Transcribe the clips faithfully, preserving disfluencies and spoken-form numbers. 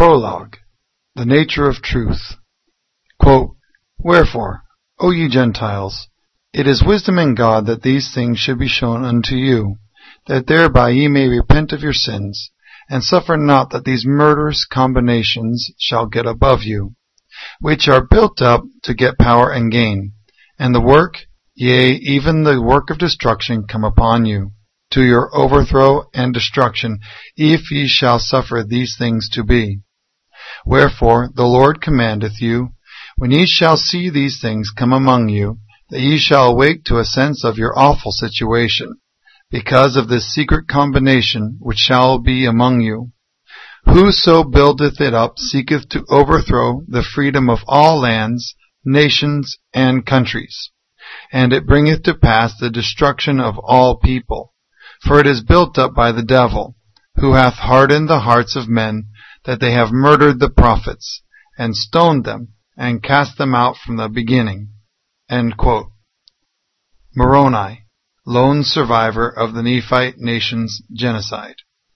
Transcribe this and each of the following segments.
Prologue. The nature of truth. Quote, Wherefore, O ye Gentiles, it is wisdom in God that these things should be shown unto you, that thereby ye may repent of your sins, and suffer not that these murderous combinations shall get above you, which are built up to get power and gain, and the work, yea, even the work of destruction come upon you, to your overthrow and destruction, if ye shall suffer these things to be. Wherefore the Lord commandeth you, when ye shall see these things come among you, that ye shall awake to a sense of your awful situation, because of this secret combination which shall be among you. Whoso buildeth it up seeketh to overthrow the freedom of all lands, nations, and countries, and it bringeth to pass the destruction of all people. For it is built up by the devil, who hath hardened the hearts of men, that they have murdered the prophets, and stoned them, and cast them out from the beginning. End quote. Moroni, lone survivor of the Nephite nation's genocide.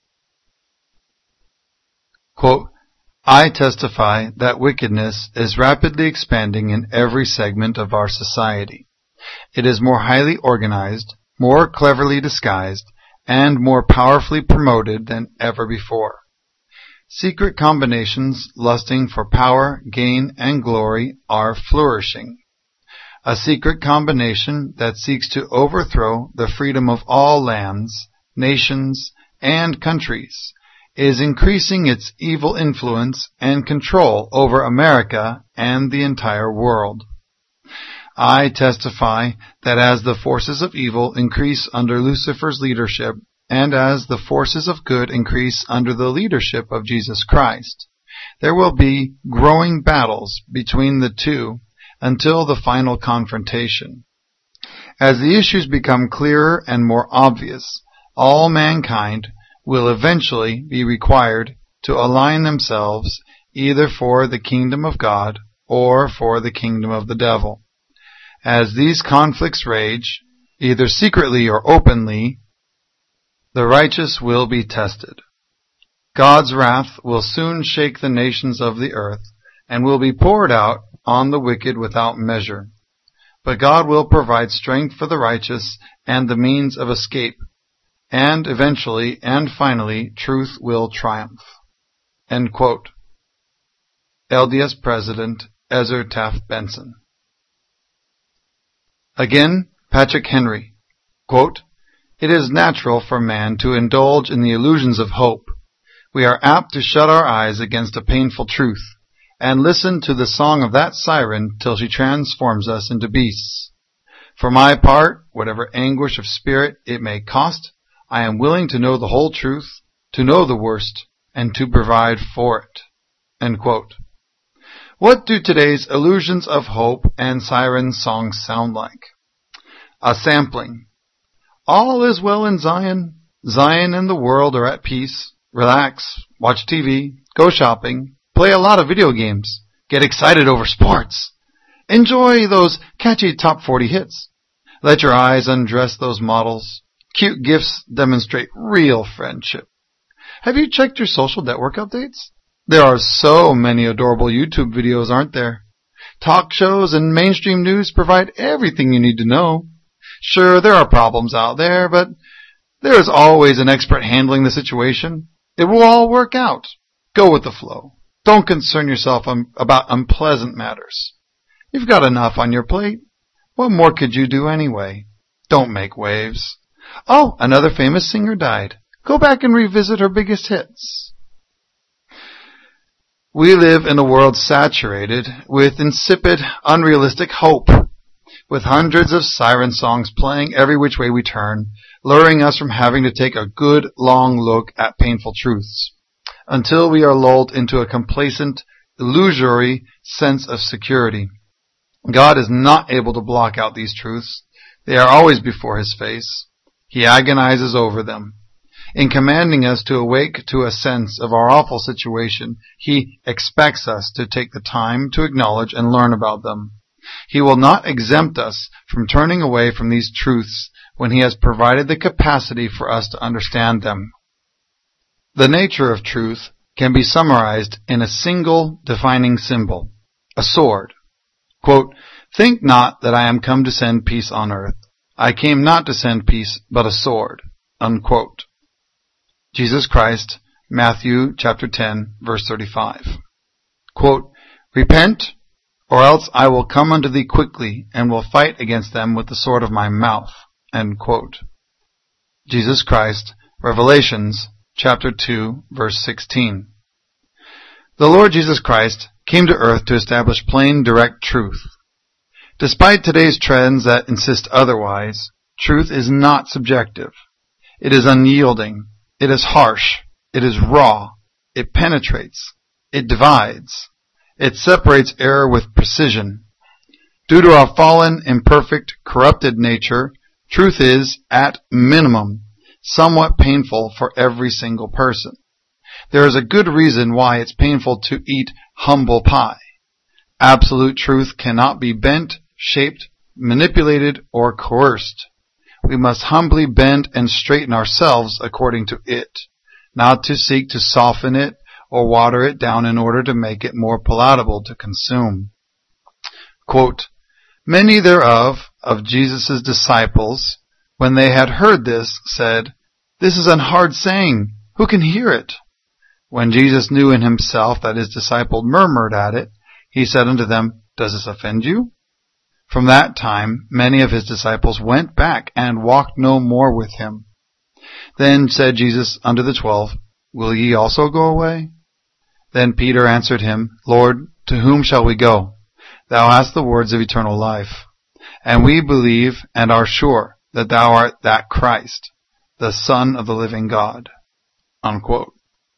Quote, I testify that wickedness is rapidly expanding in every segment of our society. It is more highly organized, more cleverly disguised, and more powerfully promoted than ever before. Secret combinations lusting for power, gain, and glory are flourishing. A secret combination that seeks to overthrow the freedom of all lands, nations, and countries is increasing its evil influence and control over America and the entire world. I testify that as the forces of evil increase under Lucifer's leadership, and as the forces of good increase under the leadership of Jesus Christ, there will be growing battles between the two until the final confrontation. As the issues become clearer and more obvious, all mankind will eventually be required to align themselves either for the kingdom of God or for the kingdom of the devil. As these conflicts rage, either secretly or openly, the righteous will be tested. God's wrath will soon shake the nations of the earth and will be poured out on the wicked without measure. But God will provide strength for the righteous and the means of escape, and eventually and finally truth will triumph. End quote. L D S President Ezra Taft Benson. Again, Patrick Henry. Quote, It is natural for man to indulge in the illusions of hope. We are apt to shut our eyes against a painful truth, and listen to the song of that siren till she transforms us into beasts. For my part, whatever anguish of spirit it may cost, I am willing to know the whole truth, to know the worst, and to provide for it. End quote. What do today's illusions of hope and siren songs sound like? A sampling. All is well in Zion. Zion and the world are at peace. Relax, watch T V, go shopping, play a lot of video games, get excited over sports. Enjoy those catchy top forty hits. Let your eyes undress those models. Cute gifts demonstrate real friendship. Have you checked your social network updates? There are so many adorable YouTube videos, aren't there? Talk shows and mainstream news provide everything you need to know. Sure, there are problems out there, but there is always an expert handling the situation. It will all work out. Go with the flow. Don't concern yourself um, about unpleasant matters. You've got enough on your plate. What more could you do anyway? Don't make waves. Oh, another famous singer died. Go back and revisit her biggest hits. We live in a world saturated with insipid, unrealistic hope, with hundreds of siren songs playing every which way we turn, luring us from having to take a good, long look at painful truths, until we are lulled into a complacent, illusory sense of security. God is not able to block out these truths. They are always before His face. He agonizes over them. In commanding us to awake to a sense of our awful situation, He expects us to take the time to acknowledge and learn about them. He will not exempt us from turning away from these truths when He has provided the capacity for us to understand them. The nature of truth can be summarized in a single defining symbol, a sword. Quote, "Think not that I am come to send peace on earth. I came not to send peace, but a sword." Unquote. Jesus Christ, Matthew chapter ten, verse thirty-five. Quote, "Repent, or else I will come unto thee quickly, and will fight against them with the sword of my mouth." End quote. Jesus Christ, Revelations chapter two, verse sixteen. The Lord Jesus Christ came to earth to establish plain, direct truth. Despite today's trends that insist otherwise, truth is not subjective. It is unyielding. It is harsh. It is raw. It penetrates. It divides. It separates error with precision. Due to our fallen, imperfect, corrupted nature, truth is, at minimum, somewhat painful for every single person. There is a good reason why it's painful to eat humble pie. Absolute truth cannot be bent, shaped, manipulated, or coerced. We must humbly bend and straighten ourselves according to it, not to seek to soften it or water it down in order to make it more palatable to consume. Quote, "Many thereof, of Jesus' disciples, when they had heard this, said, This is an hard saying. Who can hear it? When Jesus knew in himself that his disciples murmured at it, he said unto them, Does this offend you? From that time many of his disciples went back and walked no more with him. Then said Jesus unto the twelve, Will ye also go away? Then Peter answered him, Lord, to whom shall we go? Thou hast the words of eternal life. And we believe and are sure that thou art that Christ, the Son of the living God." Unquote.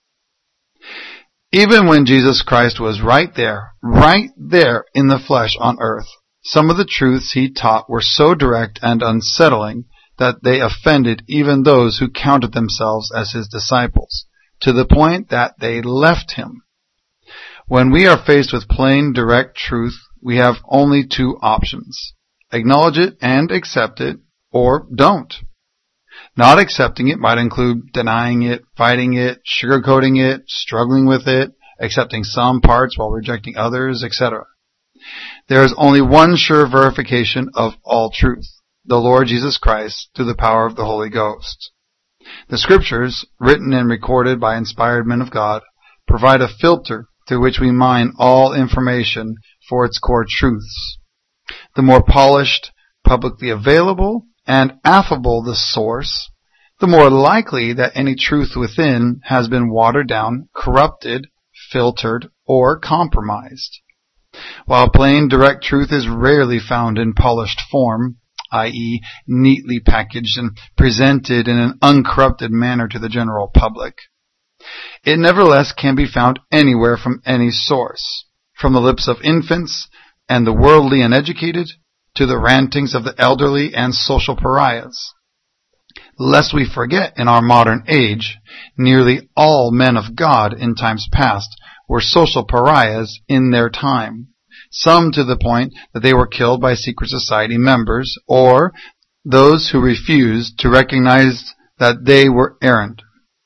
Even when Jesus Christ was right there, right there in the flesh on earth, some of the truths he taught were so direct and unsettling that they offended even those who counted themselves as his disciples, to the point that they left him. When we are faced with plain, direct truth, we have only two options. Acknowledge it and accept it, or don't. Not accepting it might include denying it, fighting it, sugarcoating it, struggling with it, accepting some parts while rejecting others, et cetera. There is only one sure verification of all truth, the Lord Jesus Christ, through the power of the Holy Ghost. The Scriptures, written and recorded by inspired men of God, provide a filter through which we mine all information for its core truths. The more polished, publicly available, and affable the source, the more likely that any truth within has been watered down, corrupted, filtered, or compromised. While plain, direct truth is rarely found in polished form, that is, neatly packaged and presented in an uncorrupted manner to the general public, it nevertheless can be found anywhere from any source, from the lips of infants and the worldly and educated, to the rantings of the elderly and social pariahs. Lest we forget, in our modern age, nearly all men of God in times past were social pariahs in their time, some to the point that they were killed by secret society members, or those who refused to recognize that they were errant.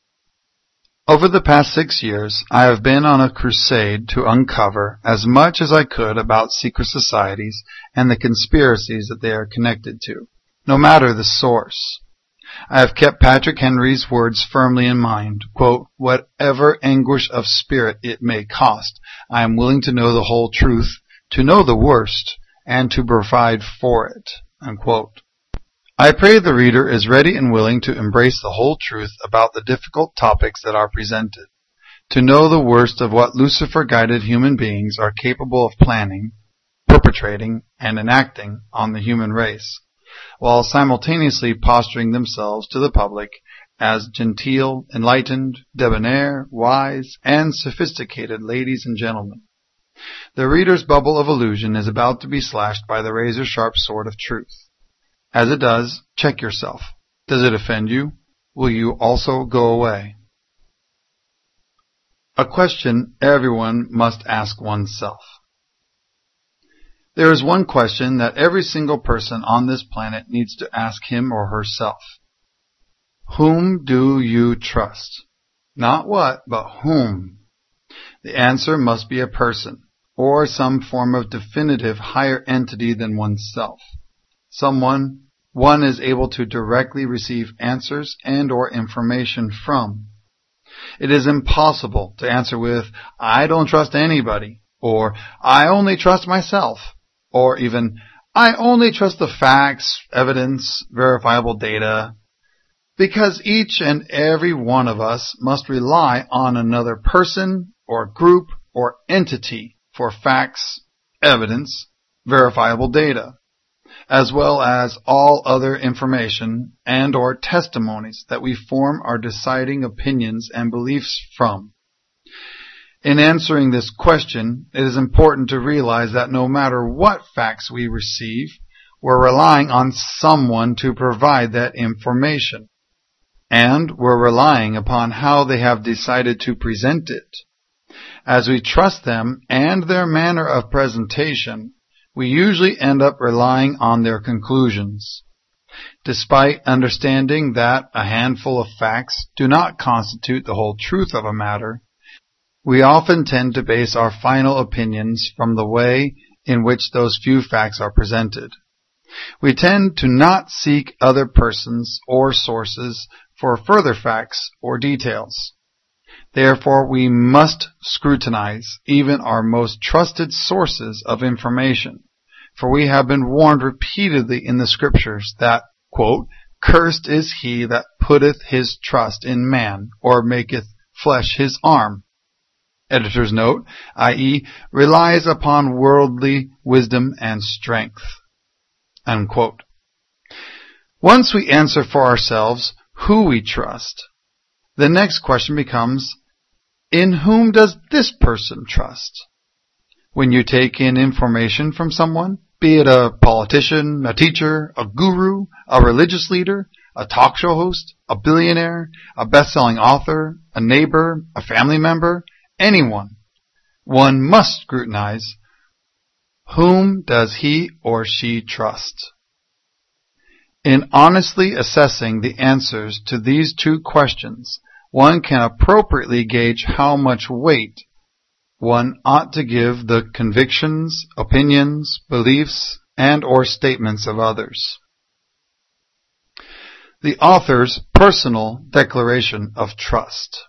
Over the past six years, I have been on a crusade to uncover as much as I could about secret societies and the conspiracies that they are connected to, no matter the source. I have kept Patrick Henry's words firmly in mind, quote, "Whatever anguish of spirit it may cost, I am willing to know the whole truth, to know the worst, and to provide for it." Unquote. I pray the reader is ready and willing to embrace the whole truth about the difficult topics that are presented, to know the worst of what Lucifer-guided human beings are capable of planning, perpetrating, and enacting on the human race, while simultaneously posturing themselves to the public as genteel, enlightened, debonair, wise, and sophisticated ladies and gentlemen. The reader's bubble of illusion is about to be slashed by the razor-sharp sword of truth. As it does, check yourself. Does it offend you? Will you also go away? A question everyone must ask oneself. There is one question that every single person on this planet needs to ask him or herself. Whom do you trust? Not what, but whom. The answer must be a person, or some form of definitive higher entity than oneself. Someone one is able to directly receive answers and or information from. It is impossible to answer with, I don't trust anybody, or I only trust myself, or even, I only trust the facts, evidence, verifiable data, because each and every one of us must rely on another person or group or entity for facts, evidence, verifiable data, as well as all other information and or testimonies that we form our deciding opinions and beliefs from. In answering this question, it is important to realize that no matter what facts we receive, we're relying on someone to provide that information, and we're relying upon how they have decided to present it. As we trust them and their manner of presentation, we usually end up relying on their conclusions. Despite understanding that a handful of facts do not constitute the whole truth of a matter, we often tend to base our final opinions from the way in which those few facts are presented. We tend to not seek other persons or sources for further facts or details. Therefore, we must scrutinize even our most trusted sources of information, for we have been warned repeatedly in the Scriptures that, quote, cursed is he that putteth his trust in man, or maketh flesh his arm. Editor's note, that is, relies upon worldly wisdom and strength. Unquote. Once we answer for ourselves who we trust, the next question becomes, in whom does this person trust? When you take in information from someone, be it a politician, a teacher, a guru, a religious leader, a talk show host, a billionaire, a best-selling author, a neighbor, a family member, anyone, one must scrutinize, whom does he or she trust? In honestly assessing the answers to these two questions, one can appropriately gauge how much weight one ought to give the convictions, opinions, beliefs, and or statements of others. The author's personal declaration of trust.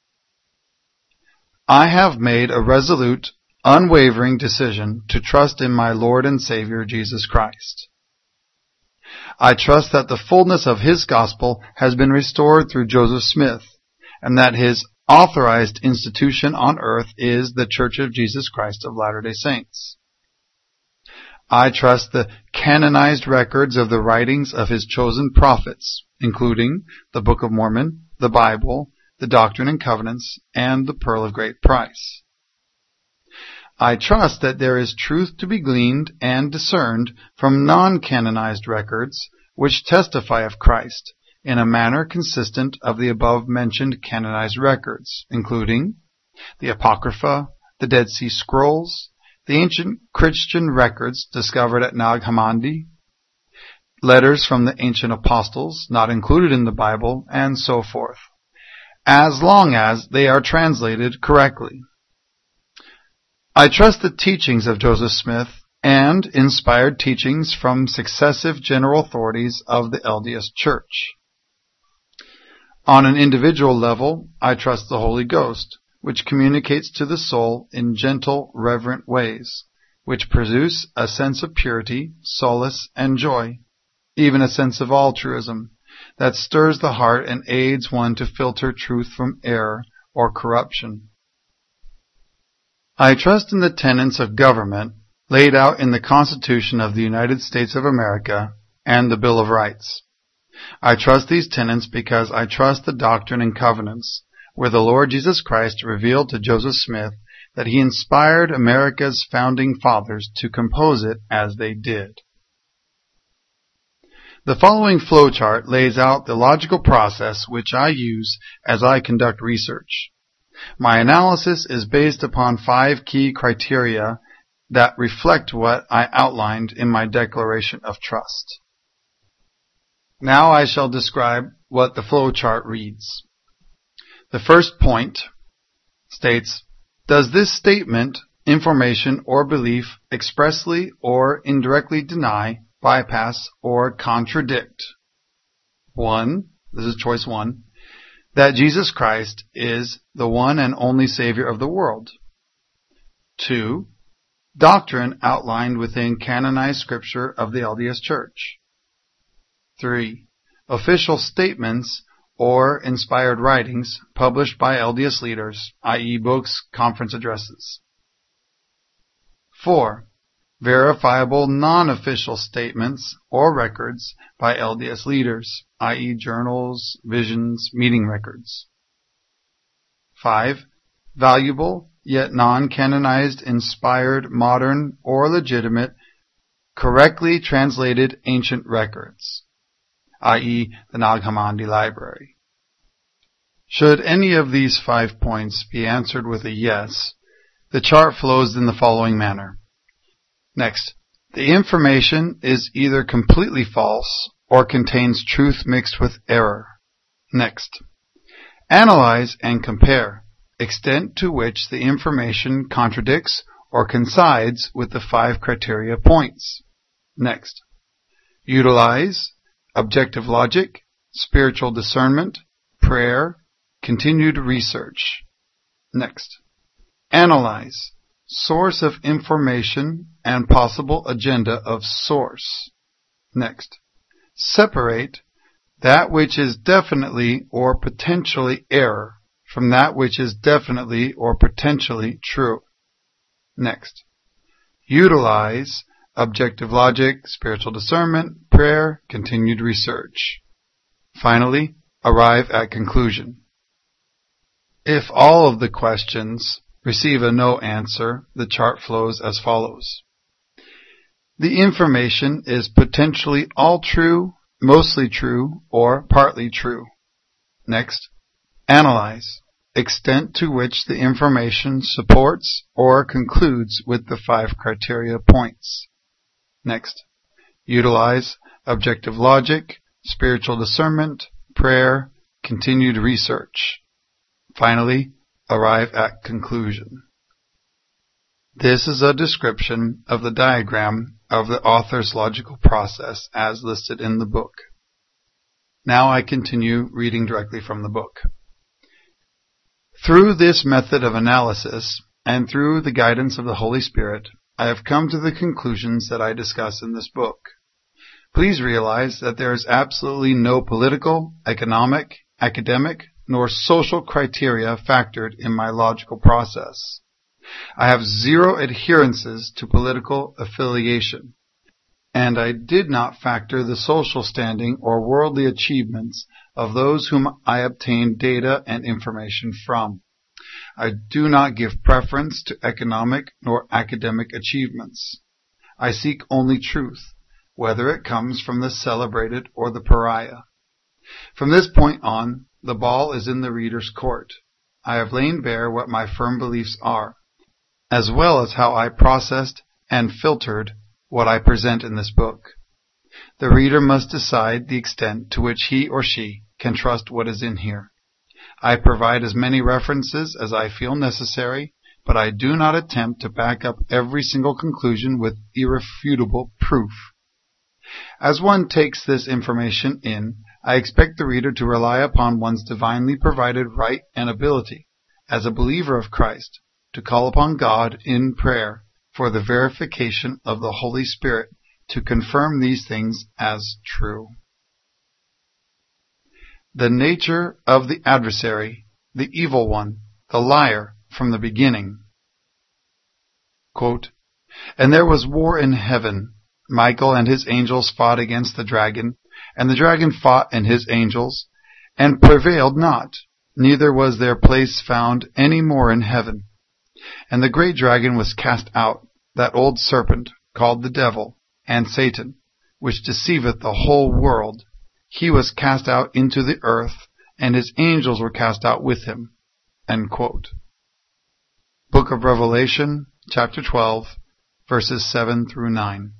I have made a resolute, unwavering decision to trust in my Lord and Savior Jesus Christ. I trust that the fullness of His gospel has been restored through Joseph Smith, and that His authorized institution on earth is the Church of Jesus Christ of Latter-day Saints. I trust the canonized records of the writings of His chosen prophets, including the Book of Mormon, the Bible, the Doctrine and Covenants, and the Pearl of Great Price. I trust that there is truth to be gleaned and discerned from non-canonized records which testify of Christ in a manner consistent of the above-mentioned canonized records, including the Apocrypha, the Dead Sea Scrolls, the ancient Christian records discovered at Nag Hammadi, letters from the ancient apostles not included in the Bible, and so forth, as long as they are translated correctly. I trust the teachings of Joseph Smith and inspired teachings from successive general authorities of the L D S Church. On an individual level, I trust the Holy Ghost, which communicates to the soul in gentle, reverent ways, which produce a sense of purity, solace, and joy, even a sense of altruism, that stirs the heart and aids one to filter truth from error or corruption. I trust in the tenets of government laid out in the Constitution of the United States of America and the Bill of Rights. I trust these tenets because I trust the Doctrine and Covenants, where the Lord Jesus Christ revealed to Joseph Smith that He inspired America's founding fathers to compose it as they did. The following flowchart lays out the logical process which I use as I conduct research. My analysis is based upon five key criteria that reflect what I outlined in my declaration of trust. Now I shall describe what the flowchart reads. The first point states, Does this statement, information, or belief expressly or indirectly deny, bypass, or contradict? One, this is choice one, that Jesus Christ is the one and only Savior of the world. Two, doctrine outlined within canonized scripture of the L D S Church. Three, official statements or inspired writings published by L D S leaders, that is books, conference addresses. Four, verifiable non-official statements or records by L D S leaders, that is journals, visions, meeting records. Five, valuable yet non-canonized, inspired, modern, or legitimate, correctly translated ancient records, that is the Nag Hammadi Library. Should any of these five points be answered with a yes, the chart flows in the following manner. Next, the information is either completely false or contains truth mixed with error. Next, analyze and compare extent to which the information contradicts or coincides with the five criteria points. Next, utilize objective logic, spiritual discernment, prayer, continued research. Next, analyze source of information and possible agenda of source. Next, separate that which is definitely or potentially error from that which is definitely or potentially true. Next, utilize objective logic, spiritual discernment, prayer, continued research. Finally, arrive at conclusion. If all of the questions receive a no answer, the chart flows as follows. The information is potentially all true, mostly true, or partly true. Next, analyze extent to which the information supports or concludes with the five criteria points. Next, utilize objective logic, spiritual discernment, prayer, continued research. Finally, arrive at conclusion. This is a description of the diagram of the author's logical process as listed in the book. Now I continue reading directly from the book. Through this method of analysis, and through the guidance of the Holy Spirit, I have come to the conclusions that I discuss in this book. Please realize that there is absolutely no political, economic, academic, nor social criteria factored in my logical process. I have zero adherences to political affiliation, and I did not factor the social standing or worldly achievements of those whom I obtained data and information from. I do not give preference to economic nor academic achievements. I seek only truth, whether it comes from the celebrated or the pariah. From this point on, the ball is in the reader's court. I have lain bare what my firm beliefs are, as well as how I processed and filtered what I present in this book. The reader must decide the extent to which he or she can trust what is in here. I provide as many references as I feel necessary, but I do not attempt to back up every single conclusion with irrefutable proof. As one takes this information in, I expect the reader to rely upon one's divinely provided right and ability, as a believer of Christ, to call upon God in prayer for the verification of the Holy Spirit to confirm these things as true. The nature of the adversary, the evil one, the liar, from the beginning. Quote, "And there was war in heaven. Michael and his angels fought against the dragon, and the dragon fought and his angels, and prevailed not, neither was their place found any more in heaven. And the great dragon was cast out, that old serpent, called the devil, and Satan, which deceiveth the whole world. He was cast out into the earth, and his angels were cast out with him." End quote. Book of Revelation, chapter twelve, verses seven through nine.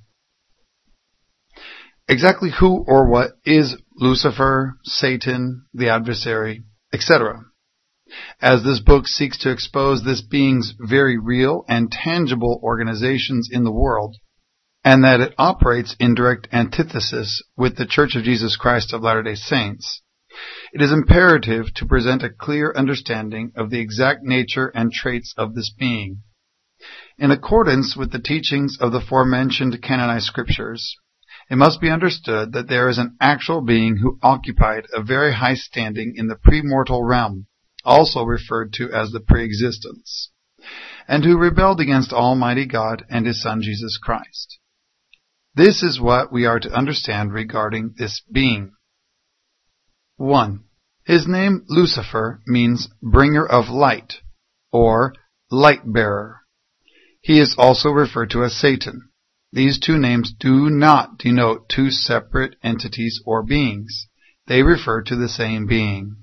Exactly who or what is Lucifer, Satan, the adversary, et cetera? As this book seeks to expose this being's very real and tangible organizations in the world, and that it operates in direct antithesis with the Church of Jesus Christ of Latter-day Saints, it is imperative to present a clear understanding of the exact nature and traits of this being. In accordance with the teachings of the aforementioned canonized scriptures, it must be understood that there is an actual being who occupied a very high standing in the premortal realm, also referred to as the pre-existence, and who rebelled against Almighty God and His Son Jesus Christ. This is what we are to understand regarding this being. one. His name Lucifer means bringer of light, or light-bearer. He is also referred to as Satan. These two names do not denote two separate entities or beings. They refer to the same being.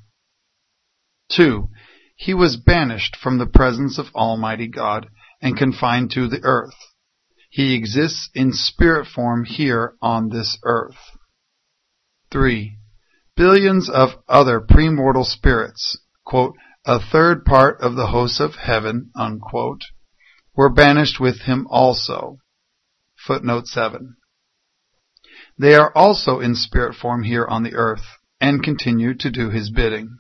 two. He was banished from the presence of Almighty God and confined to the earth. He exists in spirit form here on this earth. three. Billions of other premortal spirits, quote, a third part of the hosts of heaven, unquote, were banished with him also. Footnote seven. They are also in spirit form here on the earth and continue to do his bidding.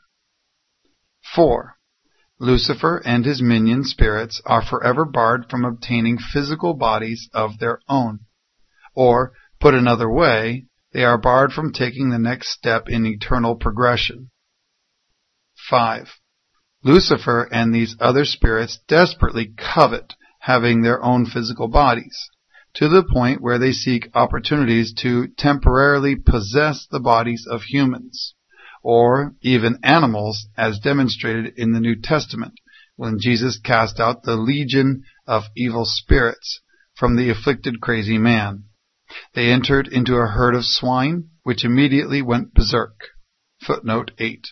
four. Lucifer and his minion spirits are forever barred from obtaining physical bodies of their own. Or, put another way, they are barred from taking the next step in eternal progression. five. Lucifer and these other spirits desperately covet having their own physical bodies, to the point where they seek opportunities to temporarily possess the bodies of humans, or even animals, as demonstrated in the New Testament, when Jesus cast out the legion of evil spirits from the afflicted crazy man. They entered into a herd of swine, which immediately went berserk. Footnote eight.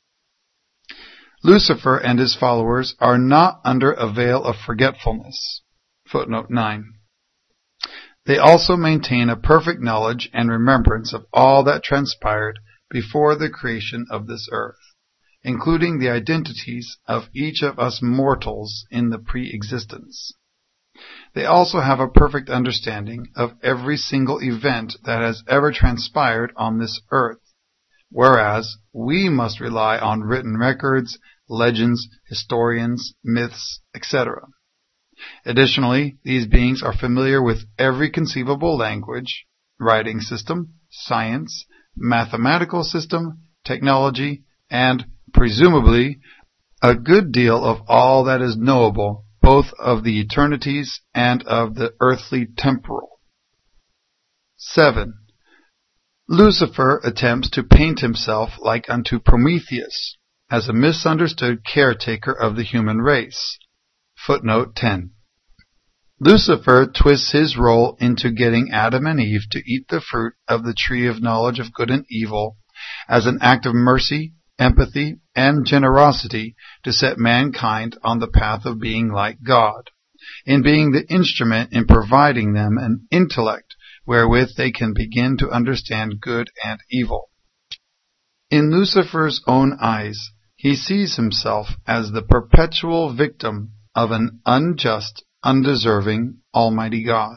Lucifer and his followers are not under a veil of forgetfulness. Footnote nine. They also maintain a perfect knowledge and remembrance of all that transpired before the creation of this earth, including the identities of each of us mortals in the pre-existence. They also have a perfect understanding of every single event that has ever transpired on this earth, whereas we must rely on written records, legends, historians, myths, et cetera. Additionally, these beings are familiar with every conceivable language, writing system, science, mathematical system, technology, and, presumably, a good deal of all that is knowable, both of the eternities and of the earthly temporal. seven. Lucifer attempts to paint himself like unto Prometheus, as a misunderstood caretaker of the human race. Footnote ten. Lucifer twists his role into getting Adam and Eve to eat the fruit of the tree of knowledge of good and evil as an act of mercy, empathy, and generosity to set mankind on the path of being like God, in being the instrument in providing them an intellect wherewith they can begin to understand good and evil. In Lucifer's own eyes, he sees himself as the perpetual victim of an unjust, undeserving Almighty God.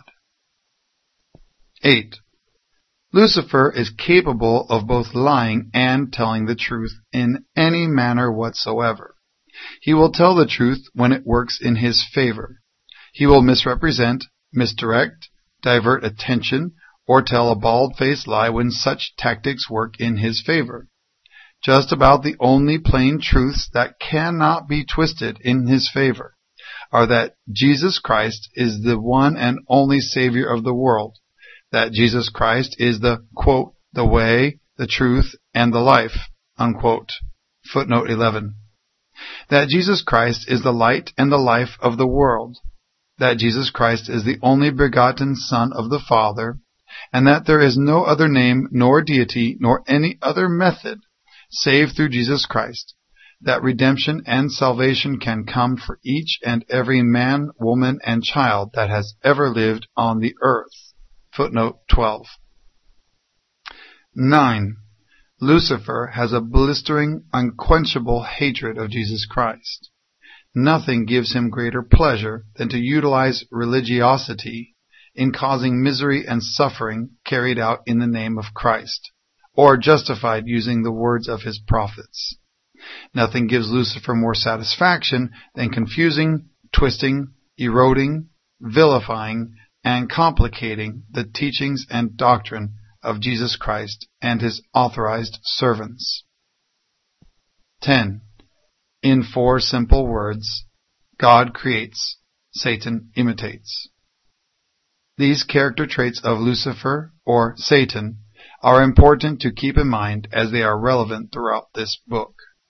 eight. Lucifer is capable of both lying and telling the truth in any manner whatsoever. He will tell the truth when it works in his favor. He will misrepresent, misdirect, divert attention, or tell a bald-faced lie when such tactics work in his favor. Just about the only plain truths that cannot be twisted in his favor are that Jesus Christ is the one and only Savior of the world, that Jesus Christ is the, quote, the way, the truth, and the life, unquote. Footnote eleven. That Jesus Christ is the light and the life of the world, that Jesus Christ is the only begotten Son of the Father, and that there is no other name nor deity nor any other method save through Jesus Christ, that redemption and salvation can come for each and every man, woman, and child that has ever lived on the earth. Footnote twelve. nine. Lucifer has a blistering, unquenchable hatred of Jesus Christ. Nothing gives him greater pleasure than to utilize religiosity in causing misery and suffering carried out in the name of Christ, or justified using the words of his prophets. Nothing gives Lucifer more satisfaction than confusing, twisting, eroding, vilifying, and complicating the teachings and doctrine of Jesus Christ and his authorized servants. ten. In four simple words, God creates, Satan imitates. These character traits of Lucifer, or Satan, are important to keep in mind as they are relevant throughout this book.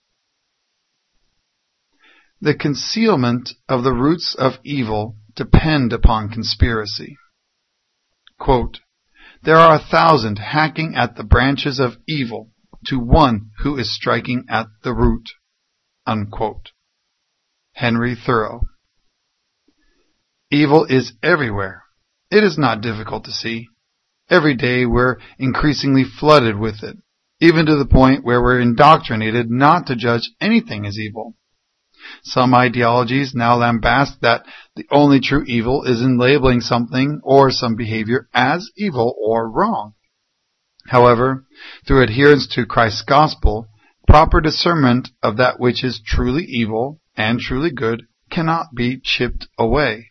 The concealment of the roots of evil depend upon conspiracy. Quote, there are a thousand hacking at the branches of evil to one who is striking at the root. Unquote. Henry Thoreau. Evil is everywhere. It is not difficult to see. Every day we're increasingly flooded with it, even to the point where we're indoctrinated not to judge anything as evil. Some ideologies now lambast that the only true evil is in labeling something or some behavior as evil or wrong. However, through adherence to Christ's gospel, proper discernment of that which is truly evil and truly good cannot be chipped away.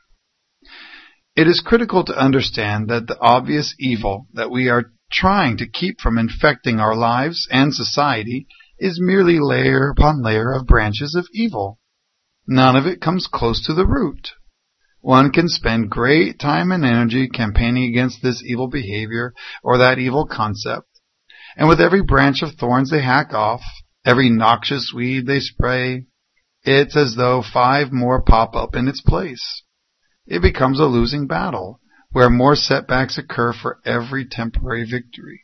It is critical to understand that the obvious evil that we are trying to keep from infecting our lives and society is merely layer upon layer of branches of evil. None of it comes close to the root. One can spend great time and energy campaigning against this evil behavior or that evil concept, and with every branch of thorns they hack off, every noxious weed they spray, it's as though five more pop up in its place. It becomes a losing battle, where more setbacks occur for every temporary victory.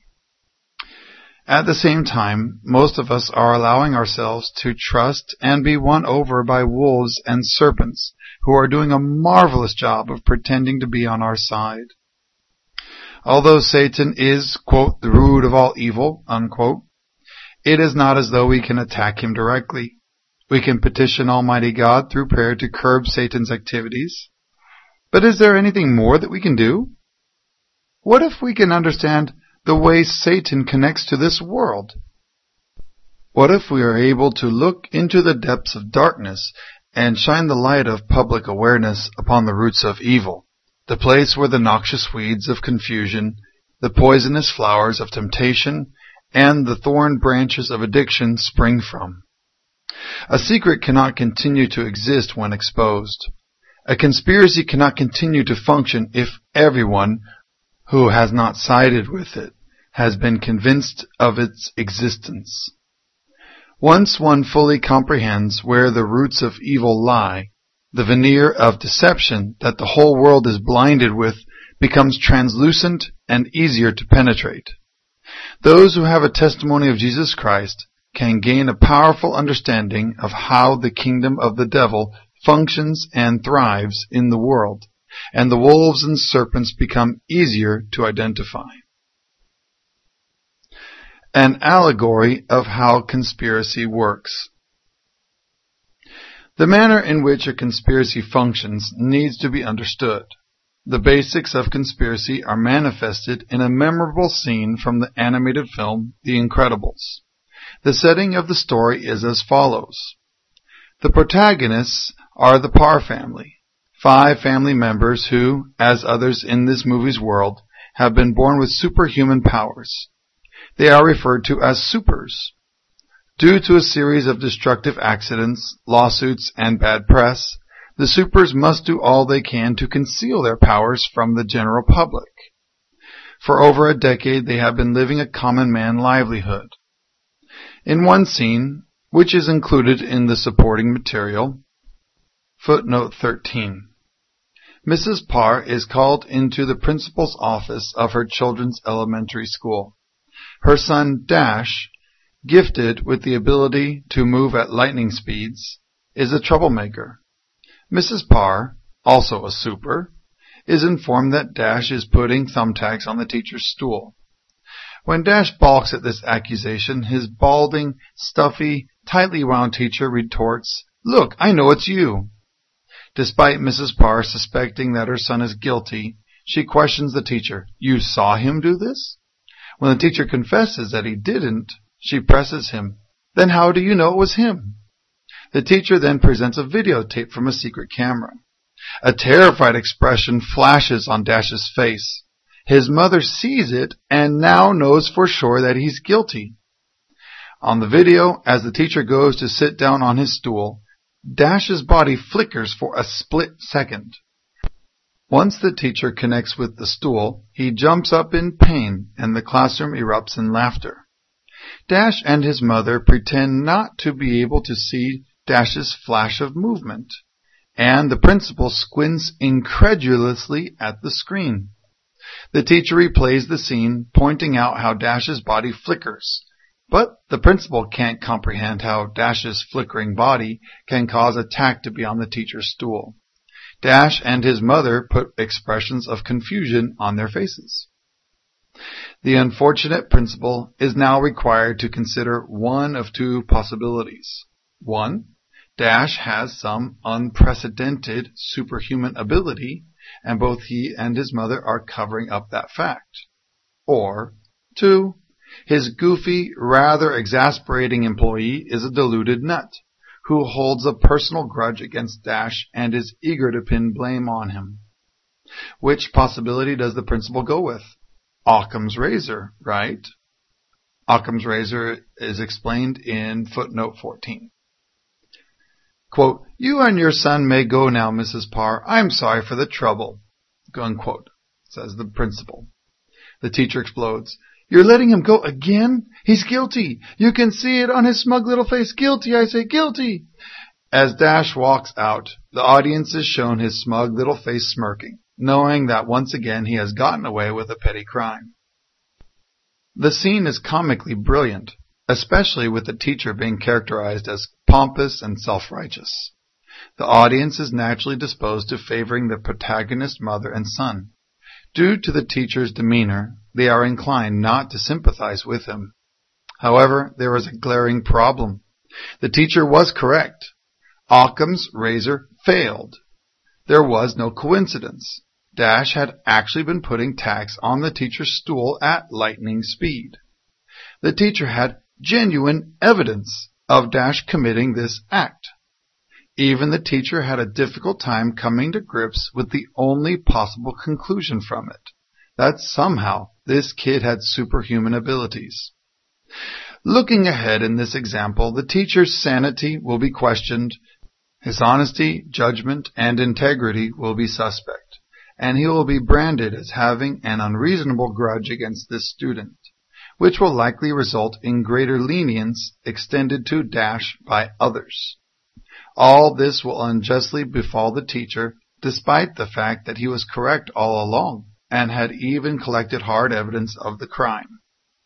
At the same time, most of us are allowing ourselves to trust and be won over by wolves and serpents who are doing a marvelous job of pretending to be on our side. Although Satan is, quote, the root of all evil, unquote, it is not as though we can attack him directly. We can petition Almighty God through prayer to curb Satan's activities. But is there anything more that we can do? What if we can understand the way Satan connects to this world? What if we are able to look into the depths of darkness and shine the light of public awareness upon the roots of evil, the place where the noxious weeds of confusion, the poisonous flowers of temptation, and the thorn branches of addiction spring from? A secret cannot continue to exist when exposed. A conspiracy cannot continue to function if everyone who has not sided with it has been convinced of its existence. Once one fully comprehends where the roots of evil lie, the veneer of deception that the whole world is blinded with becomes translucent and easier to penetrate. Those who have a testimony of Jesus Christ can gain a powerful understanding of how the kingdom of the devil functions and thrives in the world, and the wolves and serpents become easier to identify. An allegory of how conspiracy works. The manner in which a conspiracy functions needs to be understood. The basics of conspiracy are manifested in a memorable scene from the animated film The Incredibles. The setting of the story is as follows. The protagonists are the Parr family, five family members who, as others in this movie's world, have been born with superhuman powers. They are referred to as supers. Due to a series of destructive accidents, lawsuits, and bad press, the supers must do all they can to conceal their powers from the general public. For over a decade they have been living a common man livelihood. In one scene, which is included in the supporting material, footnote thirteen, Missus Parr is called into the principal's office of her children's elementary school. Her son Dash, gifted with the ability to move at lightning speeds, is a troublemaker. Missus Parr, also a super, is informed that Dash is putting thumbtacks on the teacher's stool. When Dash balks at this accusation, his balding, stuffy, tightly wound teacher retorts, "Look, I know it's you." Despite Missus Parr suspecting that her son is guilty, she questions the teacher, "You saw him do this?" When the teacher confesses that he didn't, she presses him, "Then how do you know it was him?" The teacher then presents a videotape from a secret camera. A terrified expression flashes on Dash's face. His mother sees it and now knows for sure that he's guilty. On the video, as the teacher goes to sit down on his stool, Dash's body flickers for a split second. Once the teacher connects with the stool, he jumps up in pain and the classroom erupts in laughter. Dash and his mother pretend not to be able to see Dash's flash of movement, and the principal squints incredulously at the screen. The teacher replays the scene, pointing out how Dash's body flickers, but the principal can't comprehend how Dash's flickering body can cause attack to be on the teacher's stool. Dash and his mother put expressions of confusion on their faces. The unfortunate principal is now required to consider one of two possibilities. One, Dash has some unprecedented superhuman ability, and both he and his mother are covering up that fact. Or, two, his goofy, rather exasperating employee is a deluded nut, who holds a personal grudge against Dash and is eager to pin blame on him. Which possibility does the principal go with? Occam's razor, right? Occam's razor is explained in footnote fourteen. Quote, "You and your son may go now, Missus Parr. I'm sorry for the trouble," unquote, says the principal. The teacher explodes. "You're letting him go again? He's guilty. You can see it on his smug little face. Guilty, I say, guilty." As Dash walks out, the audience is shown his smug little face smirking, knowing that once again he has gotten away with a petty crime. The scene is comically brilliant, especially with the teacher being characterized as pompous and self-righteous. The audience is naturally disposed to favoring the protagonist mother and son. Due to the teacher's demeanor, they are inclined not to sympathize with him. However, there is a glaring problem. The teacher was correct. Occam's razor failed. There was no coincidence. Dash had actually been putting tacks on the teacher's stool at lightning speed. The teacher had genuine evidence of Dash committing this act. Even the teacher had a difficult time coming to grips with the only possible conclusion from it, that somehow this kid had superhuman abilities. Looking ahead in this example, the teacher's sanity will be questioned, his honesty, judgment, and integrity will be suspect, and he will be branded as having an unreasonable grudge against this student, which will likely result in greater lenience extended to Dash by others. All this will unjustly befall the teacher, despite the fact that he was correct all along and had even collected hard evidence of the crime.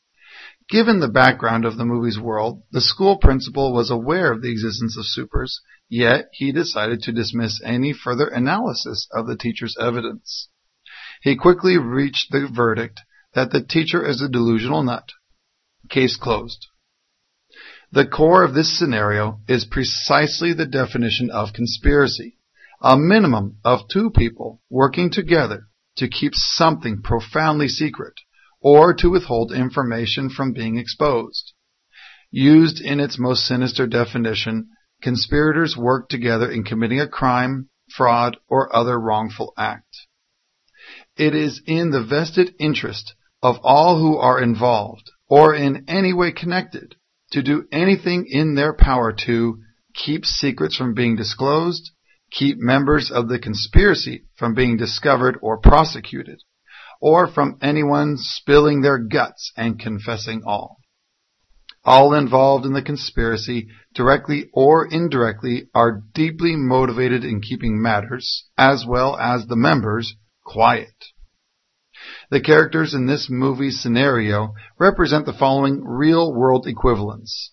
Given the background of the movie's world, the school principal was aware of the existence of supers, yet he decided to dismiss any further analysis of the teacher's evidence. He quickly reached the verdict that the teacher is a delusional nut. Case closed. The core of this scenario is precisely the definition of conspiracy, a minimum of two people working together to keep something profoundly secret or to withhold information from being exposed. Used in its most sinister definition, conspirators work together in committing a crime, fraud, or other wrongful act. It is in the vested interest of all who are involved or in any way connected to do anything in their power to keep secrets from being disclosed, keep members of the conspiracy from being discovered or prosecuted, or from anyone spilling their guts and confessing all. All involved in the conspiracy, directly or indirectly, are deeply motivated in keeping matters, as well as the members, quiet. The characters in this movie's scenario represent the following real-world equivalents.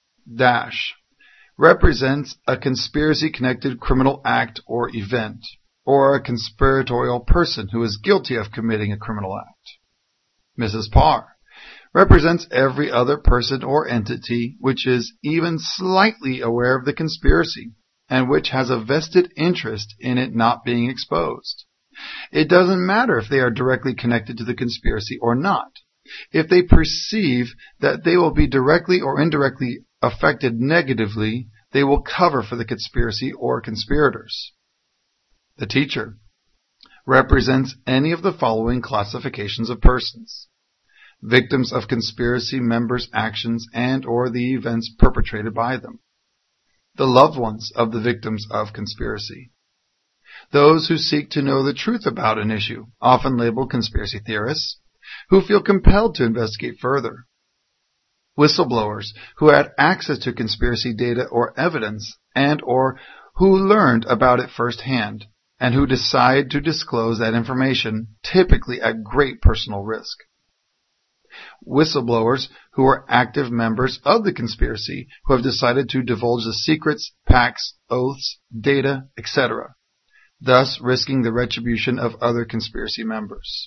Dash represents a conspiracy-connected criminal act or event, or a conspiratorial person who is guilty of committing a criminal act. Missus Parr represents every other person or entity which is even slightly aware of the conspiracy and which has a vested interest in it not being exposed. It doesn't matter if they are directly connected to the conspiracy or not. If they perceive that they will be directly or indirectly affected negatively, they will cover for the conspiracy or conspirators. The teacher represents any of the following classifications of persons: victims of conspiracy members' actions and or the events perpetrated by them, the loved ones of the victims of conspiracy, those who seek to know the truth about an issue, often labeled conspiracy theorists, who feel compelled to investigate further, whistleblowers who had access to conspiracy data or evidence and or who learned about it firsthand and who decide to disclose that information, typically at great personal risk. Whistleblowers who are active members of the conspiracy who have decided to divulge the secrets, pacts, oaths, data, et cetera, thus risking the retribution of other conspiracy members.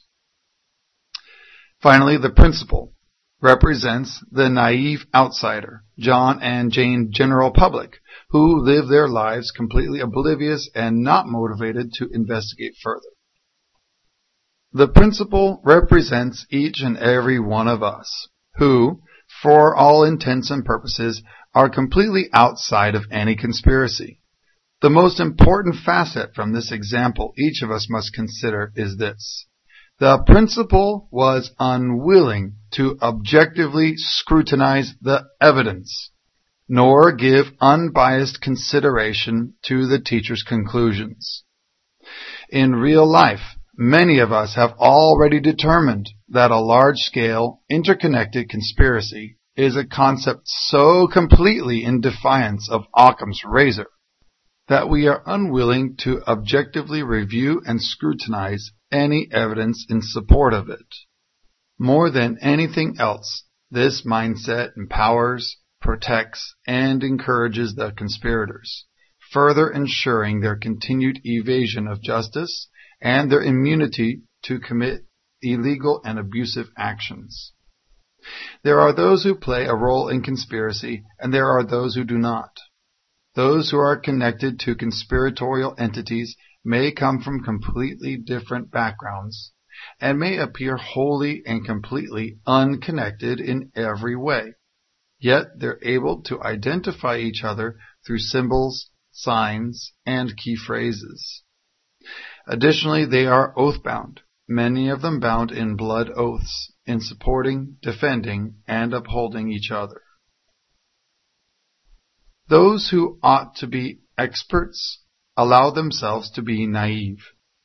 Finally, the principal represents the naive outsider, John and Jane general public, who live their lives completely oblivious and not motivated to investigate further. The principal represents each and every one of us, who, for all intents and purposes, are completely outside of any conspiracy. The most important facet from this example each of us must consider is this: the principal was unwilling to objectively scrutinize the evidence, nor give unbiased consideration to the teacher's conclusions. In real life, many of us have already determined that a large-scale, interconnected conspiracy is a concept so completely in defiance of Occam's razor that we are unwilling to objectively review and scrutinize any evidence in support of it. More than anything else, this mindset empowers, protects, and encourages the conspirators, further ensuring their continued evasion of justice and their immunity to commit illegal and abusive actions. There are those who play a role in conspiracy, and there are those who do not. Those who are connected to conspiratorial entities may come from completely different backgrounds and may appear wholly and completely unconnected in every way. Yet they're able to identify each other through symbols, signs, and key phrases. Additionally, they are oath-bound, many of them bound in blood oaths, in supporting, defending, and upholding each other. Those who ought to be experts allow themselves to be naive.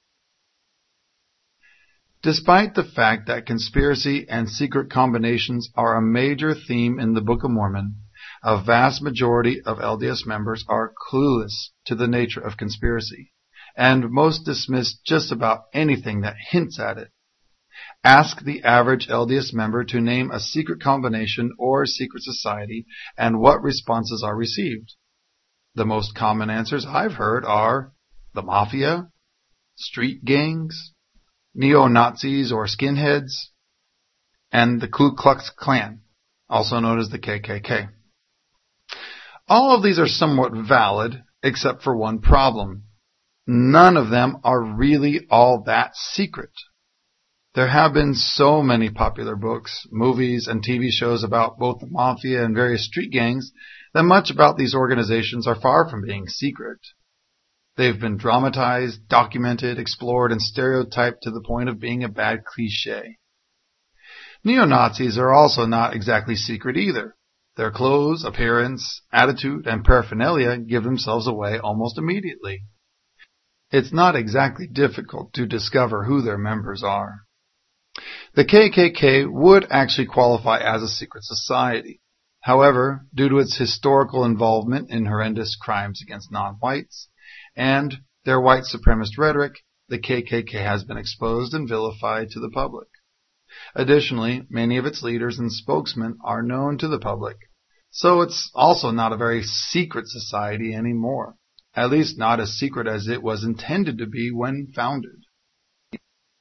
Despite the fact that conspiracy and secret combinations are a major theme in the Book of Mormon, a vast majority of L D S members are clueless to the nature of conspiracy, and most dismiss just about anything that hints at it. Ask the average L D S member to name a secret combination or secret society, and what responses are received. The most common answers I've heard are the Mafia, street gangs, neo-Nazis or skinheads, and the Ku Klux Klan, also known as the K K K. All of these are somewhat valid, except for one problem. None of them are really all that secret. There have been so many popular books, movies, and T V shows about both the Mafia and various street gangs that much about these organizations are far from being secret. They've been dramatized, documented, explored, and stereotyped to the point of being a bad cliché. Neo-Nazis are also not exactly secret either. Their clothes, appearance, attitude, and paraphernalia give themselves away almost immediately. It's not exactly difficult to discover who their members are. The K K K would actually qualify as a secret society. However, due to its historical involvement in horrendous crimes against non-whites and their white supremacist rhetoric, the K K K has been exposed and vilified to the public. Additionally, many of its leaders and spokesmen are known to the public, so it's also not a very secret society anymore, at least not as secret as it was intended to be when founded.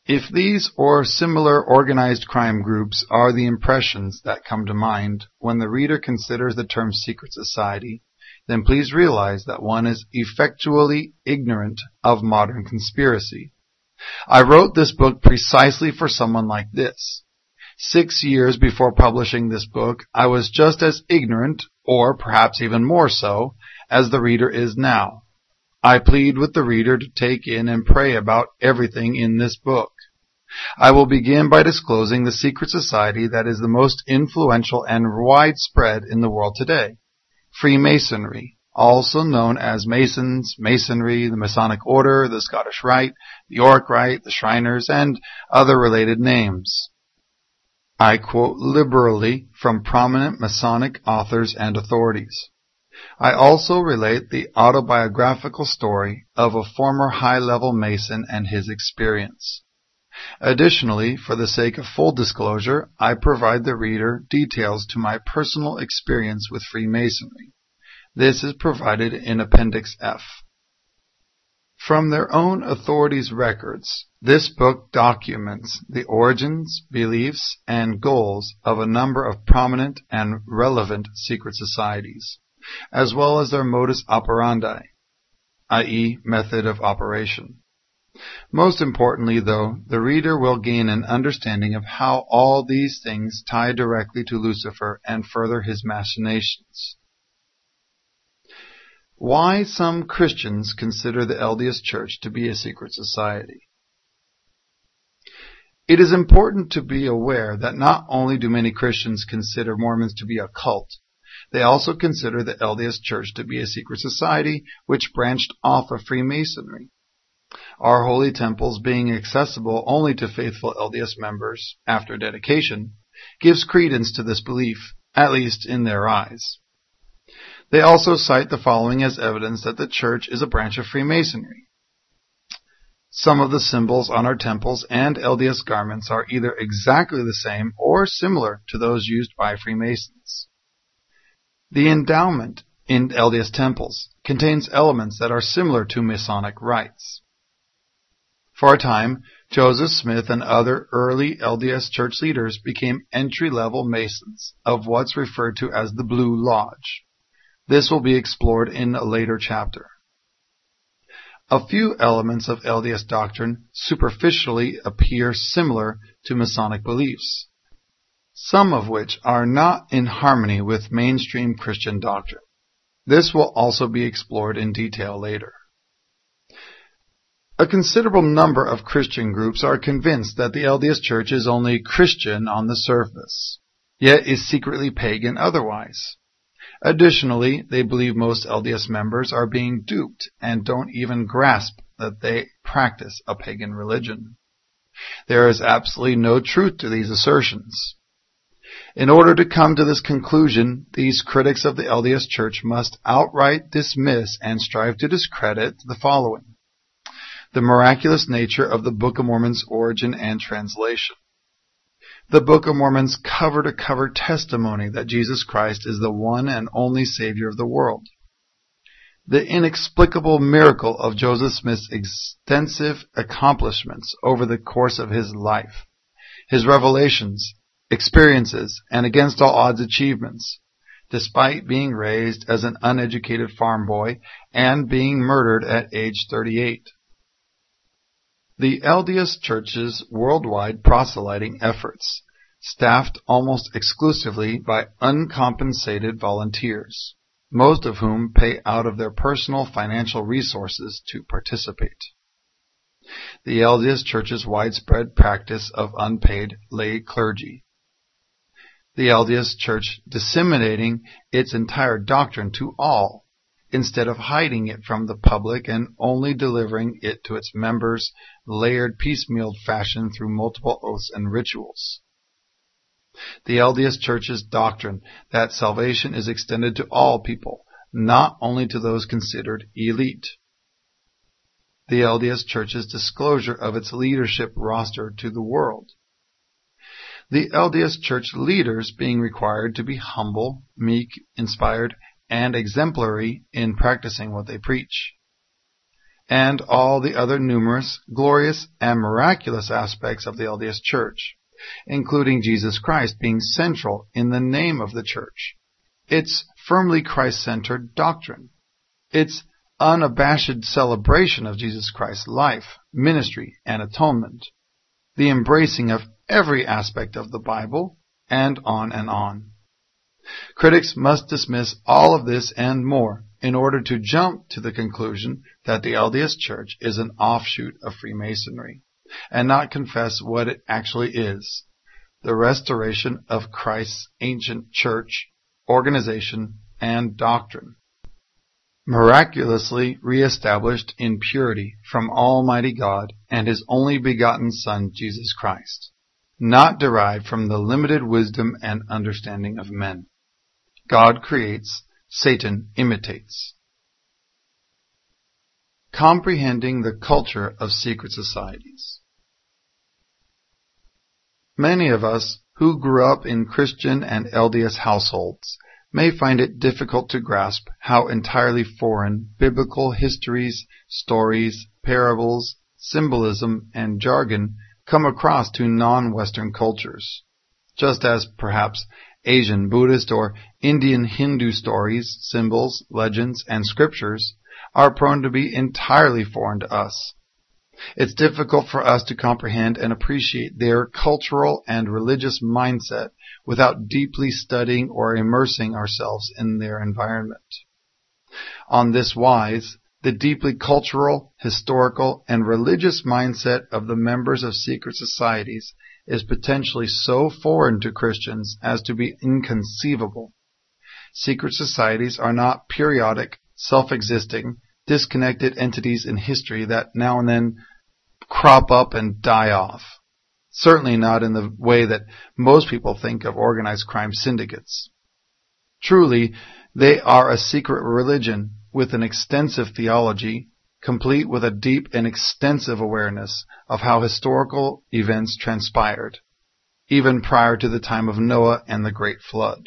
If these or similar organized crime groups are the impressions that come to mind when the reader considers the term secret society, then please realize that one is effectually ignorant of modern conspiracy. I wrote this book precisely for someone like this. Six years before publishing this book, I was just as ignorant, or perhaps even more so, as the reader is now. I plead with the reader to take in and pray about everything in this book. I will begin by disclosing the secret society that is the most influential and widespread in the world today, Freemasonry, also known as Masons, Masonry, the Masonic Order, the Scottish Rite, the York Rite, the Shriners, and other related names. I quote liberally from prominent Masonic authors and authorities. I also relate the autobiographical story of a former high-level Mason and his experience. Additionally, for the sake of full disclosure, I provide the reader details to my personal experience with Freemasonry. This is provided in Appendix F. From their own authorities' records, this book documents the origins, beliefs, and goals of a number of prominent and relevant secret societies, as well as their modus operandi, that is, method of operation. Most importantly, though, the reader will gain an understanding of how all these things tie directly to Lucifer and further his machinations. Why some Christians consider the L D S Church to be a secret society. It is important to be aware that not only do many Christians consider Mormons to be a cult, they also consider the L D S Church to be a secret society which branched off of Freemasonry. Our holy temples being accessible only to faithful L D S members after dedication gives credence to this belief, at least in their eyes. They also cite the following as evidence that the church is a branch of Freemasonry. Some of the symbols on our temples and L D S garments are either exactly the same or similar to those used by Freemasons. The endowment in L D S temples contains elements that are similar to Masonic rites. For a time, Joseph Smith and other early L D S church leaders became entry-level Masons of what's referred to as the Blue Lodge. This will be explored in a later chapter. A few elements of L D S doctrine superficially appear similar to Masonic beliefs, some of which are not in harmony with mainstream Christian doctrine. This will also be explored in detail later. A considerable number of Christian groups are convinced that the L D S Church is only Christian on the surface, yet is secretly pagan otherwise. Additionally, they believe most L D S members are being duped and don't even grasp that they practice a pagan religion. There is absolutely no truth to these assertions. In order to come to this conclusion, these critics of the L D S Church must outright dismiss and strive to discredit the following: the miraculous nature of the Book of Mormon's origin and translation, the Book of Mormon's cover-to-cover testimony that Jesus Christ is the one and only Savior of the world, the inexplicable miracle of Joseph Smith's extensive accomplishments over the course of his life, his revelations, experiences, and against all odds achievements, despite being raised as an uneducated farm boy and being murdered at age thirty-eight. The L D S Church's worldwide proselyting efforts, staffed almost exclusively by uncompensated volunteers, most of whom pay out of their personal financial resources to participate. The L D S Church's widespread practice of unpaid lay clergy. The L D S Church disseminating its entire doctrine to all, instead of hiding it from the public and only delivering it to its members layered piecemeal fashion through multiple oaths and rituals. The L D S Church's doctrine that salvation is extended to all people, not only to those considered elite. The L D S Church's disclosure of its leadership roster to the world. The L D S Church leaders being required to be humble, meek, inspired, and exemplary in practicing what they preach. and all the other numerous, glorious, and miraculous aspects of the L D S Church, including Jesus Christ being central in the name of the Church, its firmly Christ-centered doctrine, its unabashed celebration of Jesus Christ's life, ministry, and atonement, the embracing of every aspect of the Bible, and on and on. Critics must dismiss all of this and more in order to jump to the conclusion that the L D S Church is an offshoot of Freemasonry, and not confess what it actually is: the restoration of Christ's ancient church, organization, and doctrine, miraculously reestablished in purity from Almighty God and His only begotten Son, Jesus Christ, not derived from the limited wisdom and understanding of men. God creates, Satan imitates. Comprehending the culture of secret societies. Many of us who grew up in Christian and L D S households may find it difficult to grasp how entirely foreign biblical histories, stories, parables, symbolism, and jargon come across to non-Western cultures, just as perhaps Asian Buddhist or Indian Hindu stories, symbols, legends, and scriptures are prone to be entirely foreign to us. It's difficult for us to comprehend and appreciate their cultural and religious mindset without deeply studying or immersing ourselves in their environment. On this wise, the deeply cultural, historical, and religious mindset of the members of secret societies is potentially so foreign to Christians as to be inconceivable. Secret societies are not periodic, self-existing, disconnected entities in history that now and then crop up and die off. Certainly not in the way that most people think of organized crime syndicates. Truly, they are a secret religion with an extensive theology, complete with a deep and extensive awareness of how historical events transpired, even prior to the time of Noah and the Great Flood.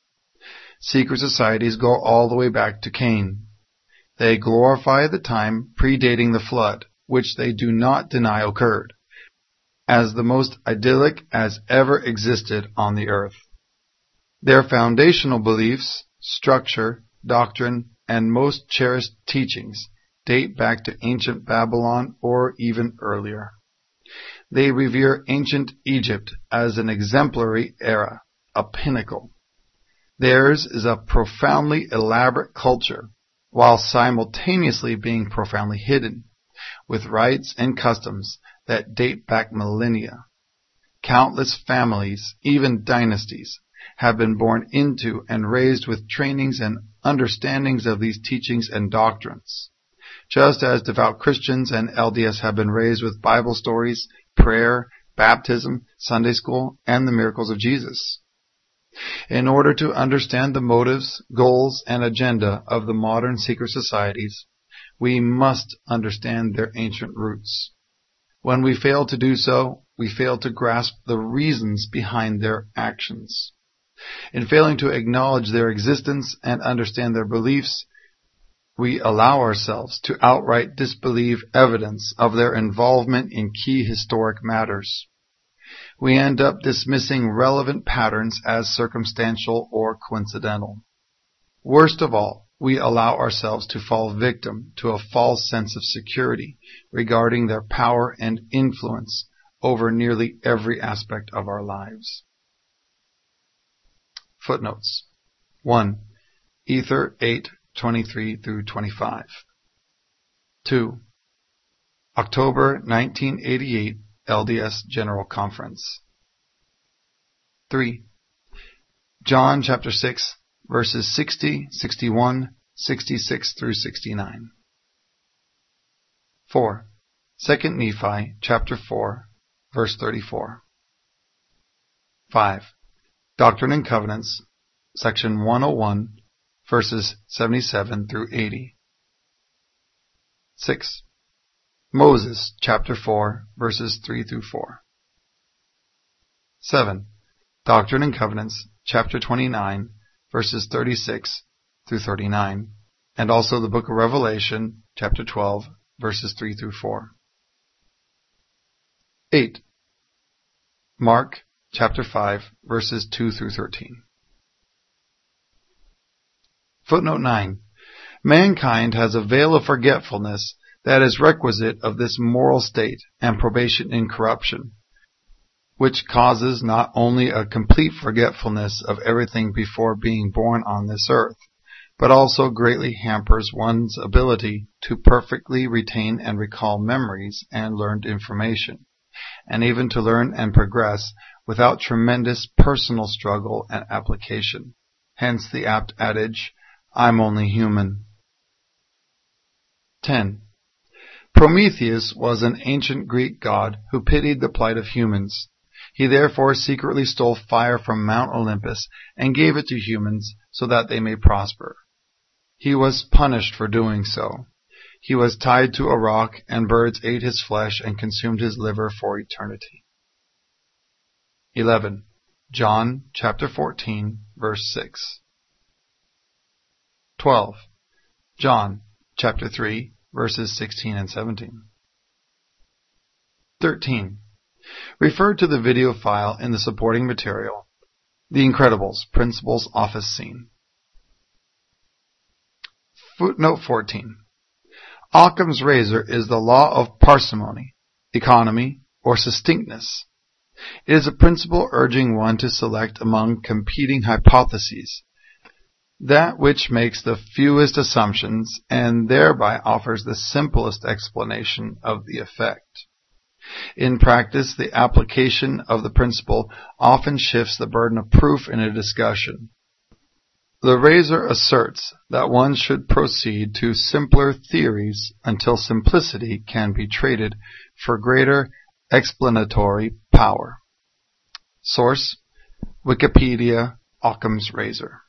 Secret societies go all the way back to Cain. They glorify the time predating the flood, which they do not deny occurred, as the most idyllic as ever existed on the earth. Their foundational beliefs, structure, doctrine, and most cherished teachings date back to ancient Babylon or even earlier. They revere ancient Egypt as an exemplary era, a pinnacle. Theirs is a profoundly elaborate culture, while simultaneously being profoundly hidden, with rites and customs that date back millennia. Countless families, even dynasties, have been born into and raised with trainings and understandings of these teachings and doctrines, just as devout Christians and L D S have been raised with Bible stories, prayer, baptism, Sunday school, and the miracles of Jesus. In order to understand the motives, goals, and agenda of the modern secret societies, we must understand their ancient roots. When we fail to do so, we fail to grasp the reasons behind their actions. In failing to acknowledge their existence and understand their beliefs, we allow ourselves to outright disbelieve evidence of their involvement in key historic matters. We end up dismissing relevant patterns as circumstantial or coincidental. Worst of all, we allow ourselves to fall victim to a false sense of security regarding their power and influence over nearly every aspect of our lives. Footnotes. one. Ether eight twenty-three through twenty-five. two. October nineteen eighty-eight L D S General Conference. three. John chapter six verses sixty, sixty-one, sixty-six through sixty-nine. four. Second Nephi chapter four verse thirty-four. five. Doctrine and Covenants, section one oh one, verses seventy-seven through eighty. six. Moses, chapter four, verses three through four. seven. Doctrine and Covenants, chapter twenty-nine, verses thirty-six through thirty-nine, and also the book of Revelation, chapter twelve, verses three through four. eight. Mark chapter five, verses two through thirteen. Footnote nine. Mankind has a veil of forgetfulness that is requisite of this moral state and probation in corruption, which causes not only a complete forgetfulness of everything before being born on this earth, but also greatly hampers one's ability to perfectly retain and recall memories and learned information, and even to learn and progress without tremendous personal struggle and application. Hence the apt adage, I'm only human. ten. Prometheus was an ancient Greek god who pitied the plight of humans. He therefore secretly stole fire from Mount Olympus and gave it to humans so that they may prosper. He was punished for doing so. He was tied to a rock, and birds ate his flesh and consumed his liver for eternity. eleven. John chapter fourteen, verse six. twelve. John chapter three, verses sixteen and seventeen. thirteen. Refer to the video file in the supporting material, The Incredibles, Principal's Office Scene. Footnote fourteen. Occam's razor is the law of parsimony, economy, or succinctness. It is a principle urging one to select among competing hypotheses that which makes the fewest assumptions and thereby offers the simplest explanation of the effect. In practice, the application of the principle often shifts the burden of proof in a discussion. The razor asserts that one should proceed to simpler theories until simplicity can be traded for greater explanatory power. Source: Wikipedia, Occam's razor.